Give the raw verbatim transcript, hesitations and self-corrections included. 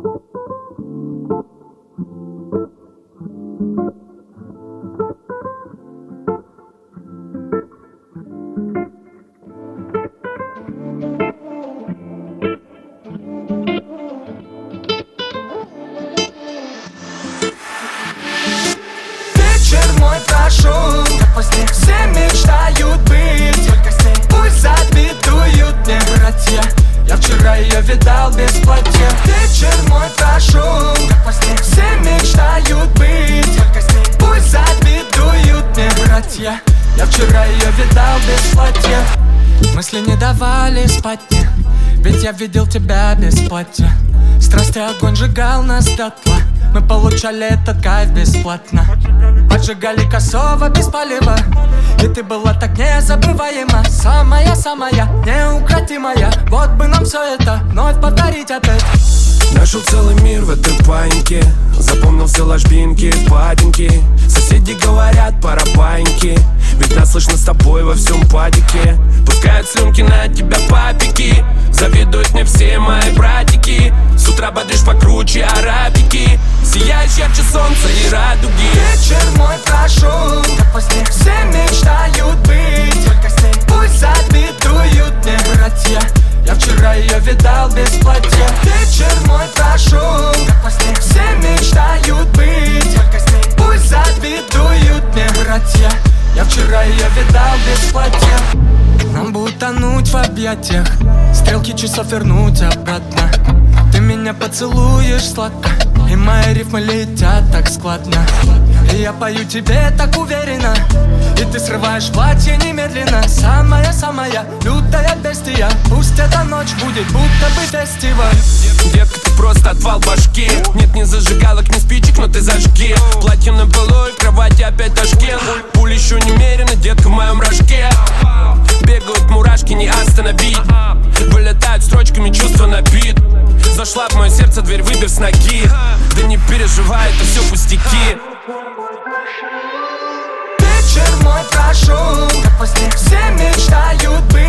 Мой прошел, как во сне. Все мечтают быть только с ней. Пусть завидуют мне братья. Я вчера ее видал без платья. Вечер мой прошел, как во сне. Все мечтают быть только с ней. Пусть завидуют мне братья. Я вчера ее видал без платья. Мысли не давали спать мне, ведь я видел тебя без платья. Страсти огонь сжигал нас дотла. Мы получали этот кайф бесплатно. Поджигали косово без полива. И ты была так незабываема. Самая-самая неукротимая. Вот бы нам все это вновь повторить опять. Нашел целый мир в этой паиньке. Запомнил все ложбинки, впадинки. Соседи говорят пора баиньки. Ведь нас слышно с тобой во всем падике. Пускают слюнки на тебя папики. Завидуют мне все мои братики. С утра бодришь покруче арабики. Сияешь ярче солнца и радуги. Вечер мой прошел, как во сне. Все мечтают быть только с ней. Пусть завидуют мне братья. Я вчера ее видал без платья. Вечер мой прошел, как во сне. Все мечтают быть только с ней. Пусть завидуют мне братья. Я вчера ее видал без платья. Нам бы утонуть в объятиях, стрелки часов вернуть обратно. Ты меня поцелуешь сладко, и мои рифмы летят так складно. И я пою тебе так уверенно, и ты срываешь платье немедленно. Самая-самая лютая бестия. Пусть эта ночь будет будто бы фестиваль. Детка, ты просто отвал башки. Нет ни зажигалок, ни спичек, но ты зажги. Платье на полу и в кровати опять Ташкент. Пуль еще немерено, детка в моем рожке. Бегают мурашки, не остановить. Вылетают строчками чувства на бит. Зашла в мое сердце дверь, выбив с ноги. Да не переживай, это все пустяки. Вечер мой прошел, как во сне. Все мечтают быть